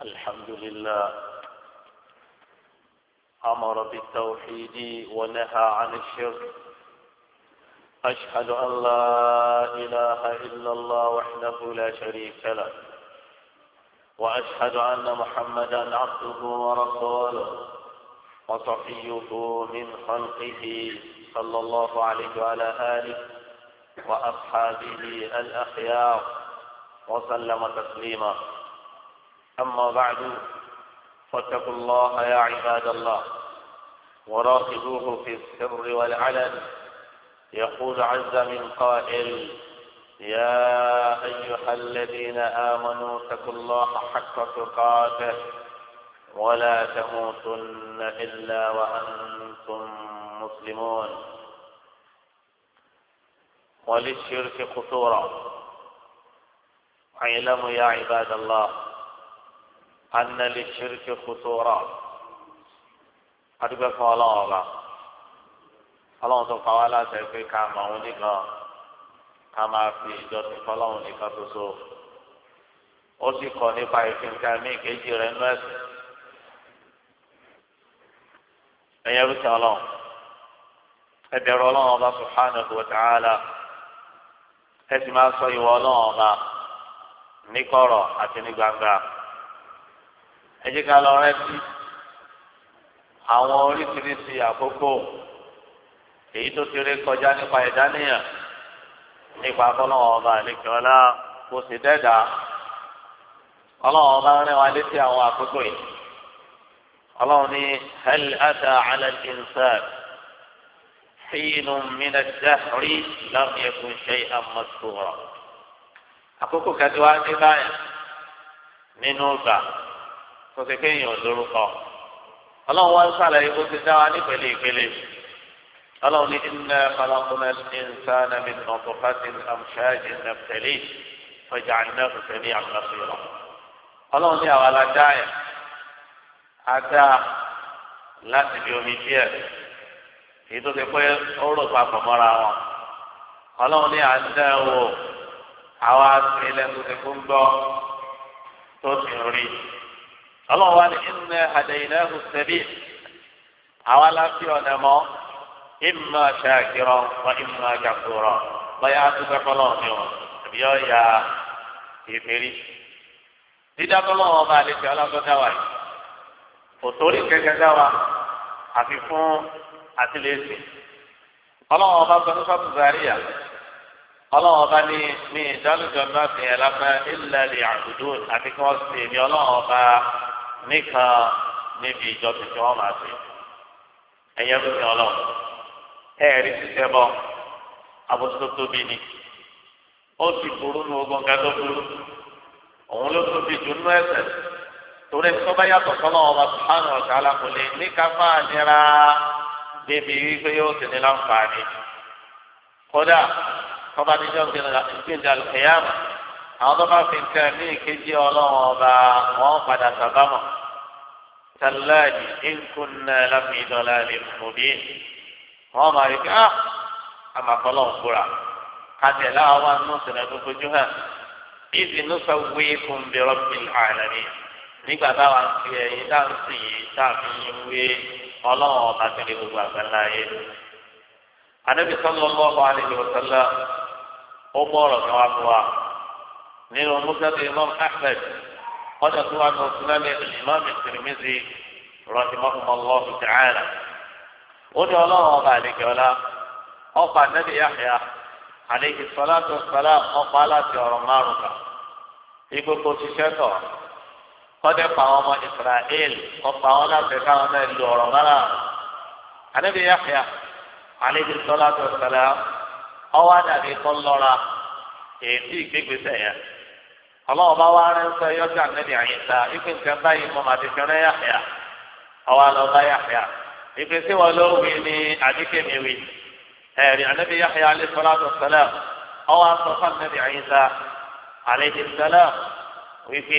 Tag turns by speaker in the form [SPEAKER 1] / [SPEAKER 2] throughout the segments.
[SPEAKER 1] الحمد لله أمر بالتوحيد ونهى عن الشرك. أشهد أن لا إله إلا الله وحده لا شريك له، وأشهد أن محمدا عبده ورسوله وصفيه من خلقه صلى الله عليه وعلى آله وأصحابه الأخيار وسلم تسليما. أما بعد، فاتقوا الله يا عباد الله وراقبوه في السر والعلن. يقول عز من قائل: يا أيها الذين آمنوا اتقوا الله حق تقاته ولا تموتن إلا وأنتم مسلمون. وللشرك خطورة. اعلموا يا عباد الله أن للشرك خطورات. أدب فالله الله تعالى سيكون كما ونكا كما في جوت فالله ونكا تسو أوسي كوني بايفين كامي كيجي رنوس أن يبت الله أدر الله سبحانه وتعالى أسمع صي الله نكرا أتني غانغا. ẹ jẹ́ ká lọ rántí àwọn oríṣiríṣi àkókò èyí tó ti rí kọjá nípa ìdánìyàn nípa ọlọ́wọ́n ọba àlekèọ́lá kò sì dẹ́dà. ọlọ́wọ́n ọba rẹ̀ wá létí àwọn àkókò yìí. ọlọ́wọ́n ní hal ata ala al-insan hinun min ad-dahri lam yakun shay'an madhkura. àkókò kẹtù wá ní báyìí nínú ìgbà tó ti kéèyàn lórúkọ. ọlọ́run wá ń sàlàyé bó ti dá wa ní ìpele ìpele. ọlọ́run ní inna khalaqna al-insana min nutfatin amshajin nabtalihi faja'alnahu sami'an basira. ọlọ́run ní àwa la dá yẹn adá láti fi omi díẹ̀ èyí tó ti pé ó rò papọ̀ mọ́ra wọn. ọlọ́run ní àdá wo àwa ti lẹ́nu ti fún gbọ́ tó ti rí. ọlọ́run wá ní inna hadaynahu as-sabil. àwa la fi ọ̀nà mọ́ imma shakiran wa imma kafura. báyà á tún fẹ́kọ́ lọ́wọ́ ní wọn àbí ọ̀ ya ìfèrí. dídá tọ́lọ́wọ́ ọba àlejò alágbọ́dá wa yìí kò torí kẹ́kẹ́ dá wa àfi fún àtìlẹ́sìn. ọlọ́run ọba gbọ́dọ̀ sọ́tù Zaria. ọlọ́run ọba ní ìdálójọ náà fi hàn lápá illa liya'budun àti kí wọ́n sì ní ọlọ́run ọba nìkan níbi ìjọsìn tí wọ́n máa ṣe. ẹ̀yẹ́ ló ní ọlọ́run ẹ̀ẹ́rì ṣiṣẹ́ bọ́ abọ́sọ́ tóbi ni ó sì burú ní ogun ká tó burú. òun ló tóbi jù nínú ẹ̀ṣẹ̀ torí ẹni tó bá yàtọ̀ sọ́lọ́run ọba subhanahu wa ta'ala kò lè ní káfá nira débi wípé yóò sì ní láǹfààní. kódà tọ́ba níjọ́ gbẹ̀dẹ̀ alùpùpù àwọn tó bá fi nǹkan ní ìkejì ọlọ́run ọba wọn padà sábàmọ̀. tallahi in kunna lafi dalalin mubin. wọ́n máa rí i pé àmàfọlọ́ ń kúra kàtẹ́ láwọn wà nínú sílẹ̀ tó fojú hàn. idh nusawwikum bi rabbil alamin. nígbà táwa ń fi ẹ̀yìn dáhùnsì yìí tàbí wé ọlọ́run ọba tẹ̀lé gbogbo àgbẹ̀lá yẹn. Ànábì sallallahu alaihi wa sallam ó bọ̀rọ̀ kan wá fún wa nínú musnad imam ahmed ọjọ́ tó wà ní sunan imam tirmidhi rahimahullahu ta'ala. ó ní ọlọ́run ọba àdìgẹ́ọ́lá ọ̀pọ̀ Ànábì Yahya alayhi salatu wassalam ọ̀pọ̀ aláṣẹ ọ̀rọ̀ márùn kan igbó kó ṣiṣẹ́ tọ̀ kọ́dẹ̀ pa àwọn ọmọ Israel ọ̀pọ̀ àwọn aláṣẹ káwọn náà lu ọ̀rọ̀ márùn. Ànábì Yahya alayhi salatu wassalam ọwọ́ àdàbí kọ́ lọ́ra èyí ìgbégbèsè yẹn. ọlọ́run bá wá rẹ́ ń sọ yọjú Ànábì Ìsá ìpè nǹkan báyìí mọ́ màá ti fẹ́rẹ́ Yahya. ọwọ́ àlọ́ bá Yahya ìpè sí wọn ló wí ní àdìkèmí wí. ẹ̀rí Ànábì Yahya alayhi salatu wassalam ọwọ́ àṣọ fún Ànábì Ìsá alayhi salam wípé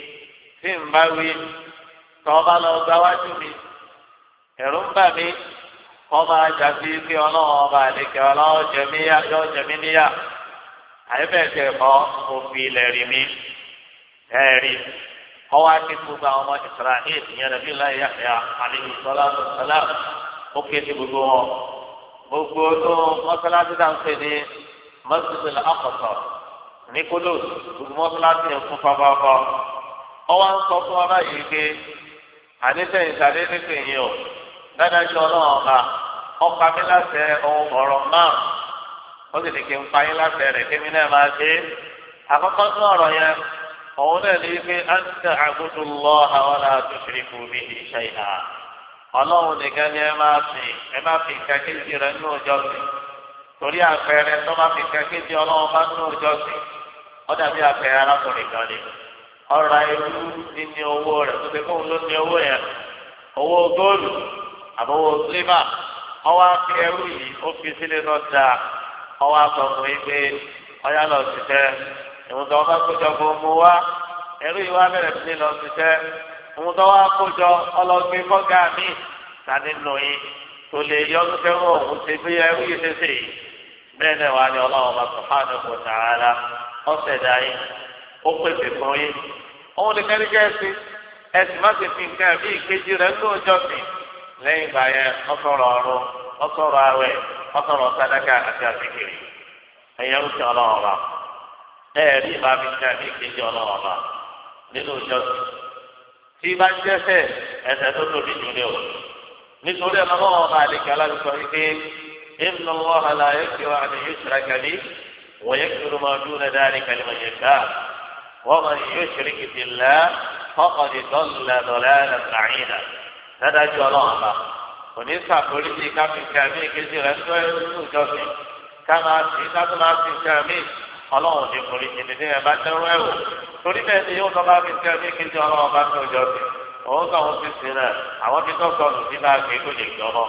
[SPEAKER 1] tí n bá wí tọ́ bá lọ gbáwájú mi ẹ̀rù ń bà mí. wọ́n máa jàdí pé ọlọ́run ọba àdékẹ́ ọlọ́run jẹ̀mí níyà àyẹ̀bẹ̀tẹ̀ kọ́ òfin ilẹ̀ rí mi ẹ̀rí ọwọ́ àti gbogbo àwọn ọmọ Israẹli ìyẹn nàbí láyé Yahya alayhi salatu wassalam ó ké sí gbogbo wọn gbogbo tó mọ́sálásí náà ń pè ní Masjid al-Aqsa ní Kudus gbogbo mọ́sálásí yẹn fún fáfáfá ọwọ́ à ń sọ fún ọlá yìí pé àdéhùn ìsàlẹ̀ nípa èyí o dáadáa ọlọ́run ọba mi láṣẹ ohun ọ̀rọ̀ náà ó sì ní kí n pa yín láṣẹ rẹ̀ kí mi náà máa ṣe é àkọ́kọ́ sí ọ̀rọ̀ yẹn òun náà ní pé an ta'budullaha wa la tushriku bihi shay'a ọlọ́run nìkan ni ẹ máa fi nǹkan kéjì rẹ̀ nínú ìjọsìn torí àpẹẹrẹ tó máa fi nǹkan kéjì ọlọ́run bá nínú ìjọsìn ó dàbí àpẹẹrẹ arákùnrin kan ni ọ̀rọ̀ ẹlú níní owó rẹ̀ tó ti kóhun ló ní owó yẹn owó góòlù àbówó sílímà ọwọ́ àfi ẹrú yìí ó fi sílé náà dáa ọwọ́ àtọ̀kùn yìí pé ọyá lọ ṣiṣẹ́ ìwọ̀n tó wá kójọ kó mú wá ẹrú yìí wá bẹ̀rẹ̀ sí lọ ṣiṣẹ́ ìwọ̀n tó wá kójọ ọlọ́gbé fọ́gà mi tani nù yín tó lè yọ ọdún òun ṣe bí ẹrú yìí ṣe ṣe yìí bẹ́ẹ̀ náà wà ní ọlọ́run bá subhanahu wa ta'ala ọ̀sẹ̀ dá yín ó pèsè fún yín òun ní kẹ́ríkẹ́sì ẹ̀sìn má ti fi nǹkan bí ìkejì rẹ̀ ní ọjọ́ sí lẹ́yìn ìgbà yẹn ọ̀sọ̀rọ̀ ọ̀run ọ̀sọ̀rọ̀ àwẹ̀ ọ̀sọ̀rọ̀ sàdákà àti àzíkìrì ẹ̀yẹ ń ṣe ọlọ́run ọba ẹ̀ẹ́dì bá fi nǹkan bí ìkejì ọlọ́run ọba nínú ọjọ́ sí tí bá ń jẹ́sẹ̀ ẹ̀ṣẹ̀ tó tóbi jù ní o nítorí ẹ̀ lọ́wọ́ ọba àlejò alágbèsọ wípé inna Allaha la yaghfiru an yushraka bihi wa yaghfiru ma duna dhalika liman yasha' ومن يشرك بالله فقد ضل ضلالا بعيدا dájú ọlọ́run bá òní sàkóríṣi káfíńkà mí kejì rẹ̀ ń tọ́ ẹrú ìjọsìn ká tó máa fi nǹkan mí ọlọ́run ní foríṣi ní ẹ bá tẹ́rù ẹ̀wò torí bẹ́ẹ̀ ni yóò tọ́ bá fi nǹkan mí kejì ọlọ́run bá tó ìjọsìn òun tó àwọn fi sin rẹ̀ àwọn fi tọ́ sọnù sí bá gbé kó lè gbé ọmọ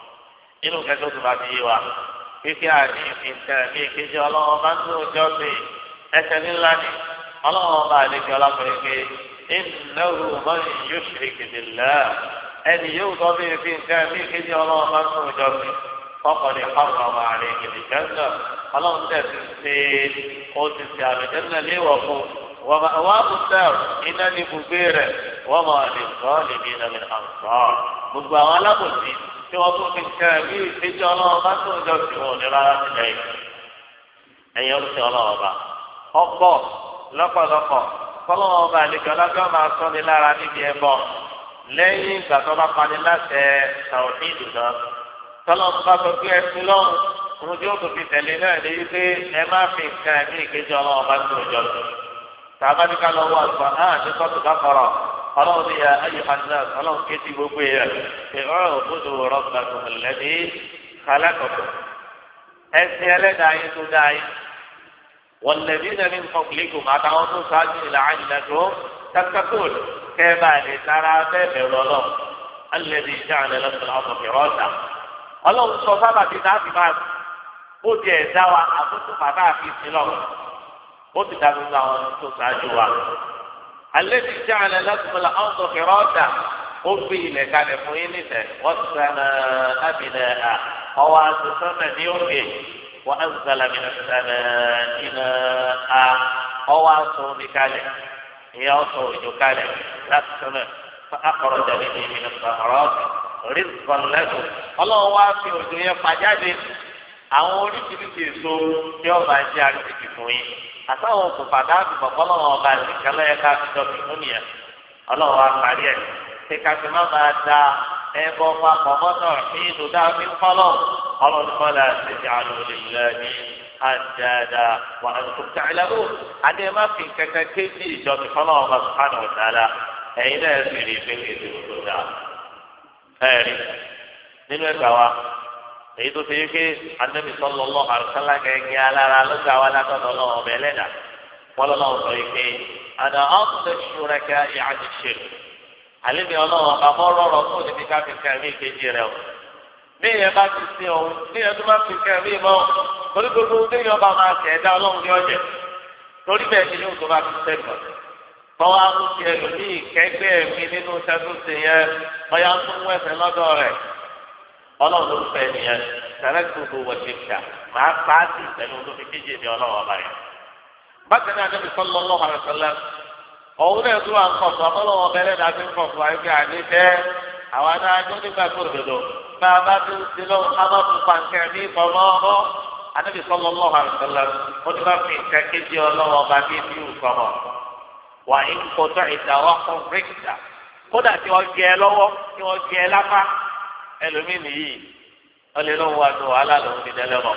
[SPEAKER 1] inú kẹ́kọ̀ọ́ tó bá ti yé wa fífi àní fi nǹkan mí kejì ọlọ́run bá tó ìjọsìn ẹsẹ̀ ńlá ni ọlọ́run ọba àlejò ọlọ́kùnrin pé innahu man yushrik billah ẹni yóò tọ́ bí fi nǹkan mí kejì ọlọ́run bá tún ìjọ sí faqad harrama alayhi al-jannah ọlọ́run tẹ̀ sí ṣe ó ti ṣe àlùjànnà léwọ̀ fún wa ma'wahu an-nar iná ní gbogbo rẹ̀ wa ma lil-zalimina min ansar gbogbo àwọn alábòsí tí wọ́n tún fi nǹkan mí kejì ọlọ́run bá tún ìjọ sí wọn ní rárá sílẹ̀ ẹ̀yìn ọlọ́sẹ̀ ọlọ́run ọba ọkọ̀ lọ́pọ̀lọpọ̀ kọ́lọ́wọ́ ọba àlejò ọlọ́gbọ́n máa sọ ní lára níbi ẹbọ lẹ́yìn ìgbà tó bá pani láti tàwọ̀fíìdù náà tọ́lọ́mù bá sọ pé ẹsìn lọ́hùn ohun tí ó tó fi tẹ̀lé náà lè wípé ẹ má fi nǹkan ní ìkejì ọlọ́wọ́ bá tó jọ sí. tàbá ní ká lọ wọ àgbà náà ní sọ́tù bá kọ̀rọ̀ ọlọ́run ní ayé hànà ọlọ́run ké sí gbogbo yẹn ṣe ọ̀rọ̀ òbúdó rọ́gbà tó lẹ́ni kálákọ̀tọ̀ ẹsìn ẹlẹ́dàá yín tó dáa yín والذين من قبلكم أتعودوا ساجين لعلكم تتقون كما لترى بمرض الذي جعل لكم الأرض فراشا الله سبحانه وتعالى ما أوتي دوا أبوك فتا في سلام أوتي دوا ساجوا الذي جعل لكم الأرض فراشا أوفي لك نفوينك والسماء بناء هو أسسنا نيوكي وأنزل من السماء ماء أو أصوم كاله هي أصوم كاله لا السماء فأخرج به من الثمرات رزقا لكم الله وافي الدنيا فجاد àwọn oríṣiríṣi èso tí ọba jẹ àríṣìkì fún yín àtàwọn òkùnfà dáàbò bọ̀kọ́ lọ́wọ́ ọba ìṣẹ̀lẹ̀ lọ́yẹ ká fi dọ̀kì fún nìyẹn ọlọ́wọ́ apárí ẹ̀ ṣé ká fi má máa da ẹbọ papọ̀ mọ́tò ìdò dáàbí ńkọ́lọ́ ọlọ́dúnmọ́lá ṣèṣe àlùlẹ̀ àdáadáa wà á tó tẹ̀ ẹ̀lẹ́rú adé má fi kẹ̀kẹ́ kéjì ìjọba fọlọ́ ọba sùpánù ọ̀dáadá ẹ̀yin náà sì rí ìpínlẹ̀ èdè tó dáa ẹ̀rí nínú ẹ̀gbà wa èyí tó ṣe wípé Ànábì sallallahu alaihi wasallam gẹ́gẹ́ alára lọ́gbà wa látọ̀dọ̀ lọ́wọ́ ọbẹ̀ ẹlẹ́dà wọ́n lọ́wọ́ sọ wípé àná ọ̀sẹ̀ ṣúrẹ́kẹ́ ìhàjì ṣe àlébí ọlọ́wọ́ ọba mọ́ rọrọ̀ tó níbi ká fi kẹrin ìkejì rẹ̀ o bí ìyẹn bá ti sin òun bí ìyẹn tó bá fi kẹrin mọ́ torí gbogbo bí ìyẹn bá máa tẹ̀ ẹ̀dá ọlọ́run ní ọ̀jẹ̀ torí bẹ́ẹ̀ ni yóò tó bá fi sẹ́gbọ̀n tọ́wọ́ amúti ẹlòmíì kẹgbẹ́ mi nínú sẹ́túnṣe yẹn ọ̀yà ń tún wẹ̀sẹ̀ lọ́dọ̀ rẹ̀ ọlọ́run ló fẹ́ nìyẹn sẹ́rẹ́ gbogbo wọ̀ṣẹ̀ṣà máa pààtì pẹ̀lú tó fi kéje ní ọlọ́run ọba yẹn. bákan náà Ànábì sallallahu alaihi wasallam òun náà tún wà ń kọ̀ fún ọlọ́wọ́ bẹ́lẹ̀ náà fi ń kọ̀ fún wa pé àníṣẹ́ àwọn adájọ́ nígbà tó dòdò bá a bá tún sí lọ́wọ́ ká má tún pa nǹkan ní ìfọ̀mọ́ ọ́ Ànábì sallallahu alaihi wasallam ó ti bá fi nǹkan kéjì ọlọ́wọ́ ọba bí bí ìfọ̀mọ́ wà ń kọ́tọ́ ìdáwọ́ fún rẹ́kìtà kódà tí wọ́n gé ẹ lọ́wọ́ tí wọ́n gé ẹ lápá ẹlòmíì nìyí wọ́n lè lọ́wọ́ wa tó wàhálà lòún fi dẹ́lẹ́ mọ́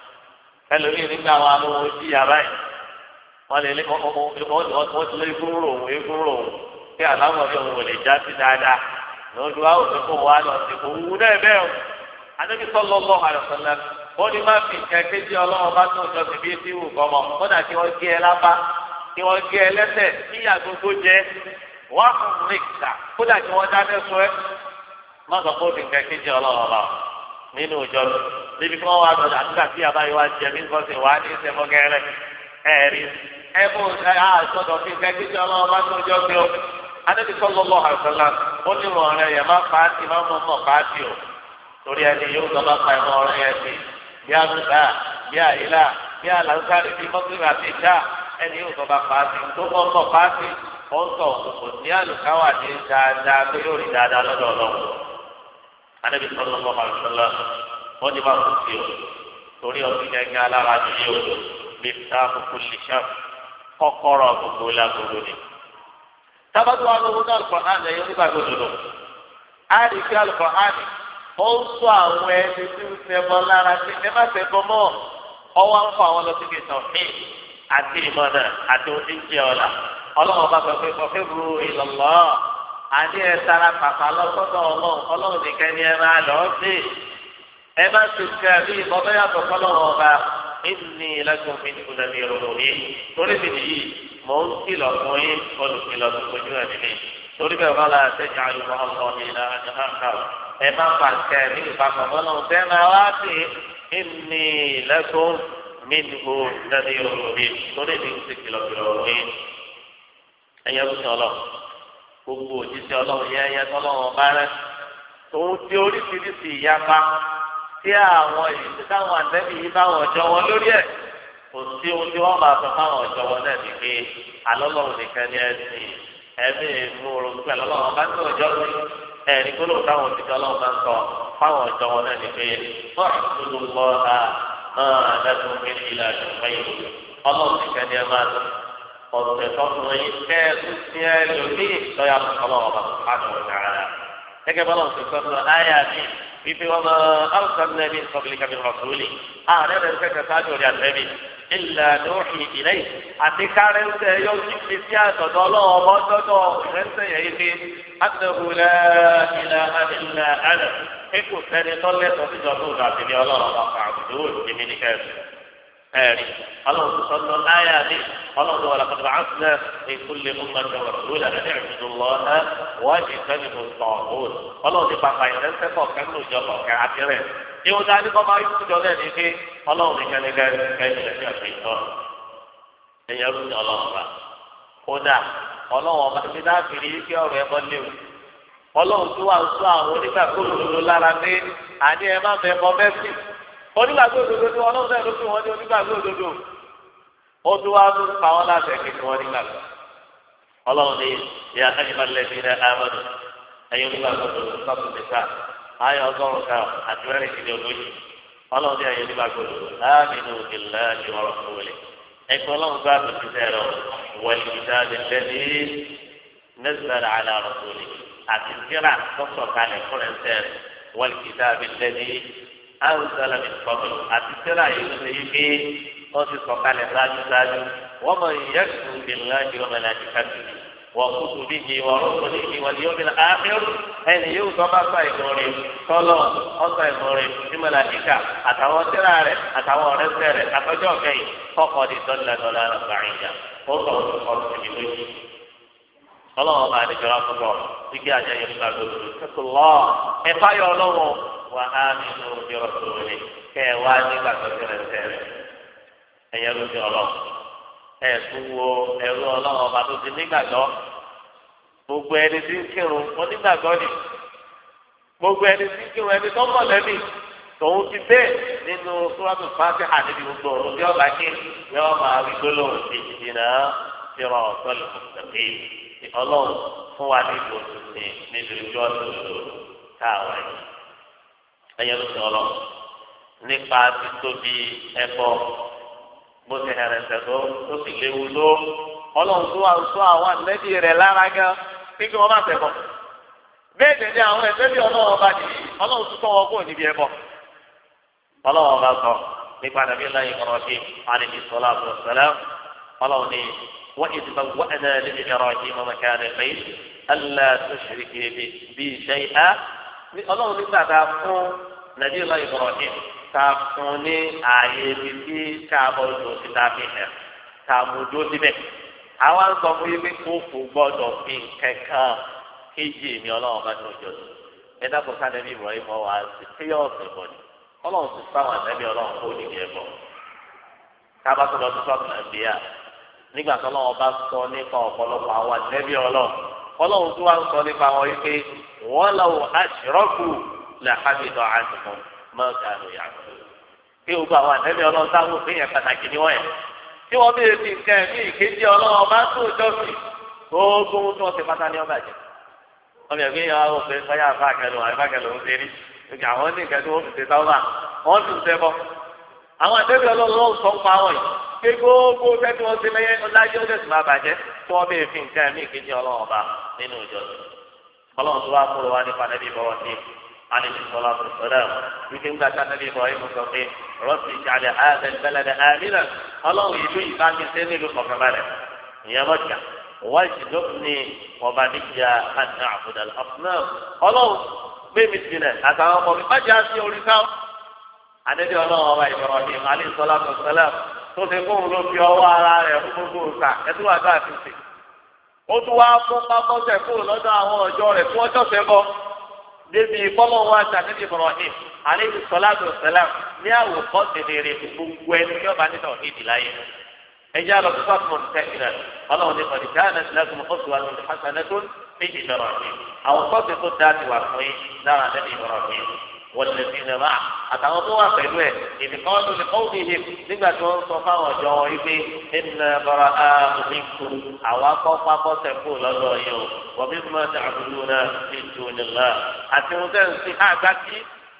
[SPEAKER 1] ẹlòmíì nígbà wọn ló wọ́n jí yàrá yìí wọ́n lè lé wọ́n ti lé eégún rò kí àlámọ̀ bí òun ò lè já sí dáadáa lọ́dún àwọn òfin kò wá lọ sí kò wú náà bẹ́ẹ̀ o Ànábì sallallahu alaihi wasallam ó ní má fi nǹkan kéjì ọlọ́wọ́ bá tó jọ sí bí etí wù kọ́mọ kódà kí wọ́n gé ẹ lápá kí wọ́n gé ẹ lẹ́sẹ̀ kí àgógó jẹ wá fún rìkìtà kódà kí wọ́n dáná sọ ẹ́ má sọ pé ó fi nǹkan kéjì ọlọ́wọ́ bá nínú ìjọ níbi tí wọ́n wá lọ nígbà tí àbáyọ wá jẹ mí nǹkan sì wá ní ìsẹ̀mọ́gẹ́rẹ́ ẹ̀rí ẹ̀bù àìsọ̀dọ̀ fi nǹkan kéjì ọlọ́wọ́ bá tó jọ sí o Ànábì sallallahu alaihi wasallam ó ní ọ̀rẹ́ yẹn má pàátì má mọ̀ pàátì o torí ẹni yóò gbọ́ bá pa ẹ̀mọ́ ọ̀rẹ́ yẹn sí bí àgùnbá bí àyílà bí àlàǹkárì bí mọ́tìrì àti ìjà ẹni yóò gbọ́ bá pàátì tó mọ̀ pàátì ó ń sọ kò ní àlùkáwà ní dáadáa pé yóò rí dáadáa lọ́dọ̀ ọlọ́run Ànábì sallallahu alaihi wasallam wọ́n ní máa kú sí o torí ọtí gẹ́gẹ́ alára nìyí o bí sáfù kulli shar kọ́kọ́rọ́ gbogbo lágbogbo ni. tábàtú wa lówó náà Al-Qur'an ẹ̀yọ́ nígbà tó dòdò á rí kí Al-Qur'an ó ń sọ àwọn ẹni tí ń fẹ́bọ lára sí ẹ má fẹ́bọ mọ́ ọwọ́ ń fọ àwọn lọ sí kìtàn mí àti ìmọ̀nà àti oníjẹ ọ̀la ọlọ́run bá sọ pé kọfíìrù ilallah àní ẹ tara pàpà lọ́sọ́dọ̀ ọlọ́run nìkan ni ẹ máa lọ sí ẹ má ti fẹ́ bí ìbọn bẹ́ẹ̀ yàtọ̀ fọlọ́run ọba inni lakum minhu nadhirun mubin torí mi nìyí mò ń kìlọ̀ fún yín olùkìlọ̀ tó kojú ẹ̀ nílé torí bẹ́ẹ̀ bá la ṣẹ́jà àlùmọ́ ọlọ́run ní ìlànà àkàrà ẹ má bà kẹ́ ní ìpapọ̀ fọlọ́run tẹ́ máa wá sí inni lakum minhu nadhirun mubin torí mi ti kìlọ̀ fún yín ẹ̀yẹ́ ló ṣe ọlọ́run gbogbo òjíṣẹ́ ọlọ́run yẹn ẹ̀yẹ́ tọ́lọ́run bá rẹ̀ tòun tí oríṣiríṣi ìyapa tí àwọn ìdílé táwọn àtẹ́bí yìí báwọn ọjọ́ wọn lórí ẹ̀ kò sí ohun tí wọ́n máa sọ fáwọn ọjọ́ wọn náà ní pé alọ́lọ́run nìkan ní ẹ̀sìn ẹ̀mí ìmúru pẹ̀lú ọlọ́run bá ń tó ọjọ́ rí ẹ̀rí gbólóhùn táwọn òṣìṣẹ́ ọlọ́run bá ń sọ fáwọn ọjọ́ wọn náà ní pé wọ́n tún lọ ha náà lẹ́sùn mi ní ìlà ìṣùpẹ́ yìí ọlọ́run nìkan ní ẹ máa lọ ọ̀sẹ̀ tọkùnrin kẹ́ ẹ tún sí ẹ lórí lọ́yà ọlọ́run ọba tó ká lọ́wọ́ dáadáa gẹ́gẹ́ bọ́lá òṣèlú sọ́dọ̀ ayé àti ibi wọn arúgbó ní sọ́bìlì kàbí rọ̀sùlì ààrẹ rẹ̀ kẹ́kẹ́ sáájú rẹ̀ àtẹ́bí ilà lóhì ilẹ̀ àti kárẹ́ńsẹ̀ yóò ti fi sí àtọ̀dọ̀ ọlọ́wọ́ ọmọ dọ́dọ̀ rẹ́ńsẹ̀ yẹn ibi àtẹ̀wòlẹ̀ ilà ilà àlẹ̀ kíkù sẹ́ni tọ́lẹ̀ tọ́síjọ tó dàbí ní ọlọ́run ọba àbùdó ìdíbi ní kẹ́sì ẹ̀rí ọlọ́run sọ́dọ̀ láyà ní ọlọ́run wà lọ́kọ̀tà àṣìlẹ̀ ìkúlẹ̀ ọmọdé wàlúùlẹ̀ ní ìrìndòlọ́ọ̀nà wájú sẹ́ni tó tọ̀ọ̀hún ọlọ́run ti pàpà ìrẹsẹ̀ kọ̀ọ̀kan ní òjò kọ̀ọ̀kan àtìrẹ̀ ìwọ̀n dání kọ́ máa yóò jọ lẹ́ni pé ọlọ́run ní kẹ́lẹ́kẹ́lẹ́ ẹ̀ṣẹ̀ ìtọ́ ẹ̀yẹ rú ní ọlọ́run ọba kódà ọlọ́run ọba ti dáàbìrì kí ọ̀rọ̀ ẹ̀bọ léwu ọlọ́run tó wà ń sọ àwọn onígbàgbọ́ lára pé àní ẹ má fẹ́ bọ́ mẹ́sì onígbàgbọ́ òdodo tí wọn lọ́sẹ̀ ló fi wọn ní onígbàgbọ́ òdodo ó tún wá tún pa wọn láti ẹ̀kẹ́ kí wọ́n nígbàgbọ́ ọlọ́run ní ìyá ẹ̀yìnbá lẹ́sìn ní amadu ẹ̀yìn onígbàgbọ́ òdodo sọ́kùn níta ayọ̀ ọgọ́rùn ká àti mẹ́rin kìíní olóyè ọlọ́run ní ẹ̀yìn onígbàgbọ́ òdodo láàmínú ìlà ìwọ̀rọ̀ fúnwẹ̀lẹ̀ ẹ̀kọ́ ọlọ́run gbá àtúntì sẹ́rọ wọ̀lì ìdájọ́ lẹ́ni nẹ́sìlẹ̀ àlà rọ̀fúnlẹ̀ àti tíra tọ́sọ̀ kalẹ̀ fúnrẹ́sẹ̀ wọ̀lì ìdájọ́ lẹ́ni àwùjọlá mi kọ́mọ̀ àti tíra yìí ló yí pé wọ́n ti sọ̀kalẹ̀ sáájú wọ́n mọ̀ ìyẹ́kùn ìlànà ọmọlá ti kàtìrì wọ́n kútu bí yìí wọ́n rọ́pò ní yìí wọ́n yóò bí la áhẹ́rù ẹni yóò sọ bá sọ ìmọ̀rin tọ́lọ̀ ọ̀sọ̀ ìmọ̀rin símọ̀lá kíkà àtàwọn tíra rẹ̀ àtàwọn ọ̀rẹ́sẹ̀ rẹ̀ àtọ́jọ́ kẹ́yìn kọ́kọ́ di dọ́là gbàrìjà ó sọ ọ̀sọ̀ ìmọ̀rin ọlọ́wọ́ bá ní jọra fún bọ̀ igi àjẹ yẹn nígbà gbogbo kẹsùlọ́ ẹ̀fá yọ ọlọ́wọ́ wà á nínú ìjọba sọ̀rọ̀ kẹ́ ẹ wá nígbà tó tẹ̀lé tẹ̀lé ẹ̀yẹ ló ti ọlọ́ ẹ̀ tún wo ẹ̀rú ọlọ́wọ́ bá tó ti nígbàgbọ́ gbogbo ẹni tí ń kírun wọn nígbàgbọ́ ni gbogbo ẹni tí ń kírun ẹni tó mọ̀ lẹ́bi tòun ti bẹ́ẹ̀ nínú sùràtù Fátíhà níbi gbogbo ọ̀rọ̀ bí ọba kí yọ máa wí gbólóhùn ìjìnà siratal mustaqim ọlọ́run fún wa ní ìbò tuntun níbi ojú ọ̀sẹ̀ òdòdó káàwá yìí ẹ̀yẹ ló ti ọlọ́run nípa títóbi ẹ̀fọ́ bó ti hẹ̀rẹ̀sẹ̀ tó sì léwu tó ọlọ́run tó wà tó àwọn àtẹ́bí rẹ̀ lára gan kí wọ́n má fẹ́ bọ̀ bẹ́ẹ̀ tẹ̀lé àwọn ẹ̀fẹ́ bí ọlọ́run ọba nìyí ọlọ́run tó tọ́ wọn kó níbi ẹ̀bọ̀ ọlọ́run ọba sọ nípa nàbí láyé Ibrahim alayhi salatu wassalam ọlọ́run ní wọ́n ti bá wọ́n náà lè Ibrahim makana al-bayt alla tushrik bi shay'an ọlọ́run nígbà tá a fún nàbí láyé Ibrahim tá a fún ní ààyè ibi tí káàbọ̀ tó ti dá fi hàn tá a mú dúró síbẹ̀ àwa ń sọ fún yín pé kó kò gbọ́dọ̀ fi kankan kéjì mi ọlọ́run bá tó jọ sí ẹ dákun sáà nàbí Ibrahim wà sí kíyọ̀ọ̀sì bọ̀ ni ọlọ́run ti sáwọn àtẹ́bí ọlọ́run kó nìyí ẹ̀ bọ̀ kábà tó lọ sí sọ́ọ̀tù nàìjíríà nígbà tó ọlọ́run bá sọ nípa ọ̀pọ̀lọpọ̀ àwọn àtẹ́bí ọlọ́run tó wá ń sọ nípa wọn yìí pé wọ́n lọ́wọ́ aṣọ́rọ́kù làhábìtọ̀ àtìmọ́ mọ́ọ̀kánù yàtọ̀ kí gbogbo àwọn àtẹ́bí ọlọ́run táwọn òfin yẹn pàtàkì ni wọ́n yẹn tí wọ́n bí etí nǹkan ẹ̀mí ìkejì ọlọ́run bá tó jọ́sìn gbogbo ohun tí wọ́n ti pátá ní ọ̀bàjẹ́ ọmọ ẹ̀gbẹ́ yẹn wá wọ́n fẹ́ sọ́yà àfáàkẹ́lò ń ṣe rí ìgbà àwọn ní nǹkan tí wọ́n fi ṣe táwọn wọ́n ti ṣe bọ́. àwọn àtẹ́bí ọlọ́run sọ ń pa wọ́n yìí pé gbogbo fẹ́ tí wọ́n ṣe lẹ́yìn ọlájẹ́ ó dẹ̀sùn máa bàjẹ́ tí wọ́n bèèrè fi nǹkan ẹ̀mí ìkejì ọlọ́run ọba nínú ìjọ ọlọ́run tó wá kúrò wá nípa nẹ́bí bọ́wọ́ sí alẹ́ sọlá sọlá wípé ń gbàgbá nẹ́bí bọ́ ẹ̀mú sọ pé rọ́ọ̀sì ìjàlẹ̀ àbẹ̀lẹ̀dẹ̀ àmìnà ọlọ́run ìlú ìbánisẹ́ nílùú kọ̀ọ̀kan ìyẹn mọ̀jà wọ́n ti dókòní ọba níjà àti àbùdá ọ̀fúnà ọlọ́run gbẹmí sílẹ̀ àtàwọn ọmọ mi bájà sí orí káwọn. Adébí ọlọ́run ọba Ibrahim alayhi salatu wassalam tó ti kóhun ló fi ọwọ́ ara rẹ̀ fún gbogbo òòsà ẹtú wà dáa fi sè. ó tún wá fún pápọ́sẹ̀ kúrò lọ́dọ̀ àwọn ọjọ́ rẹ̀ tí wọ́n jọ́sẹ̀ bọ́. débi ìfọ́lọ́ wa ti Adébí Ibrahim alayhi salatu wassalam ní àwòkọ́ tètèrè gbogbo ẹni tí ọba nínú ìdí láyé. ẹjẹ́ àlọ́ fún fásitì mọ̀tẹ́kìlẹ̀ ọlọ́run ní kọ́ni káyọ̀ náà sílẹ̀ fún ọ̀sùn hasanatun fi Ibrahim àwọn kọ́ọ̀tù tó dáa ti wà fún yín lára Nabi Ibrahim والذين معه àtàwọn tó wà pẹ̀lú ẹ̀ ìdíkọ́ọ̀dù ní kọ́ọ̀dìhìm nígbà tí wọ́n sọ fáwọn ọ̀jọ́ wọn wípé inna bara'a'u minkum àwọn akọ́pá bọ́sẹ̀ kú lọ́dọ̀ yìí o wa mimma ta'buduna min dunillah àti wọn tẹ̀ ń sìn àgbàtì